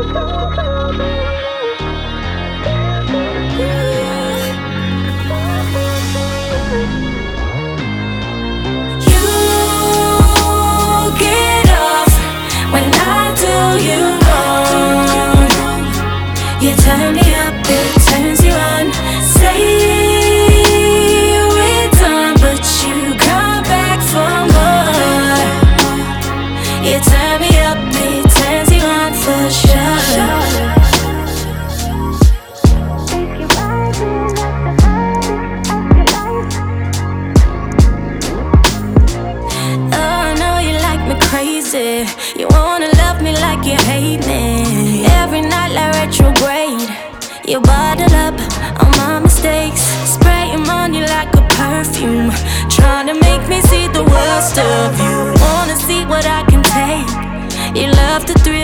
get off when I do you wrong. You turn me up, it turns you on. Say we're done, but you come back for more. You turn me up, it turns you on for sure. Crazy, you wanna love me like you hate me. Every night like retrograde. You bottle up all my mistakes, spray 'em on you like a perfume, trying to make me see the worst of you. Wanna see what I can take. You love the thrill